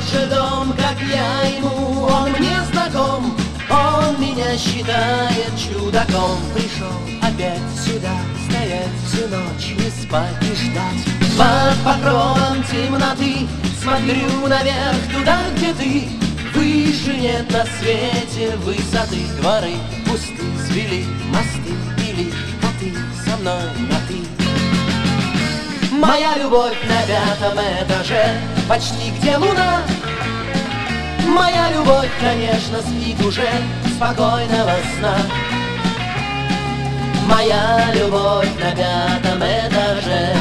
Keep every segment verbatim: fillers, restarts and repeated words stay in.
тот же дом, как я ему, он мне знаком. Он меня считает чудаком. Пришел опять сюда, стоять всю ночь, не спать и ждать. Под покровом темноты смотрю наверх, туда, где ты. Выше нет на свете высоты. Дворы пусты, свели мосты, и лишь коты со мной на ты. Моя любовь на пятом этаже, почти где луна. Моя любовь, конечно, спит уже спокойного сна. Моя любовь на пятом этаже.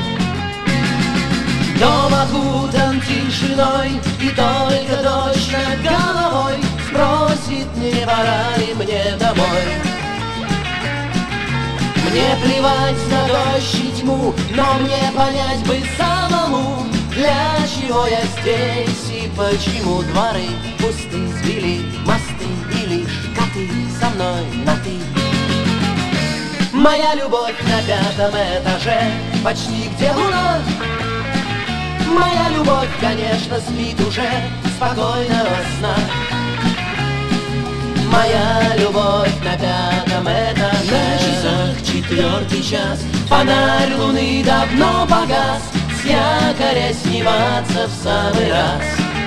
Дом окутан тишиной, и только дождь над головой спросит, не пора ли мне домой. Мне плевать на дождь и тьму, но мне понять бы самому, для чего я здесь и почему дворы пусты, свели мосты, и лишь коты со мной на ты. Моя любовь на пятом этаже, почти где луна. Моя любовь, конечно, спит уже спокойного сна. Моя любовь на пятом этаже. На часах четвертый час, фонарь луны давно погас, с якоря сниматься в самый раз.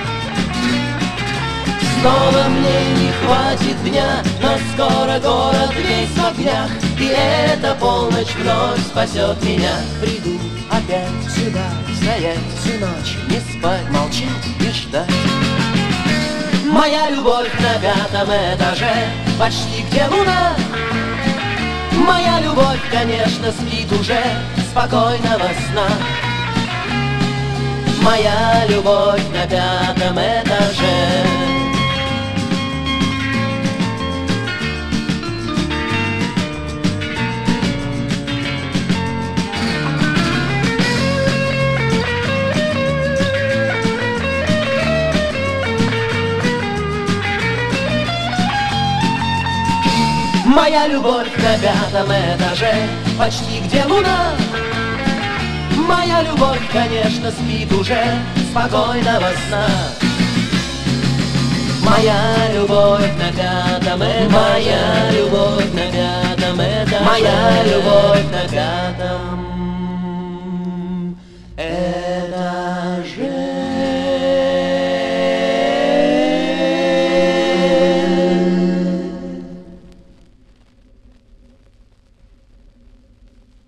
Снова мне не хватит дня, но скоро город весь в огнях, и эта полночь вновь спасет меня. Приду опять сюда, стоять всю ночь, не спать, молчать и ждать. Моя любовь на пятом этаже, почти где луна. Моя любовь, конечно, спит уже спокойного сна. Моя любовь на пятом этаже. Моя любовь на пятом этаже, почти где луна. Моя любовь, конечно, спит уже спокойного сна. Моя любовь на пятом этаже. Моя любовь на пятом этаже. Моя любовь на пятом этаже.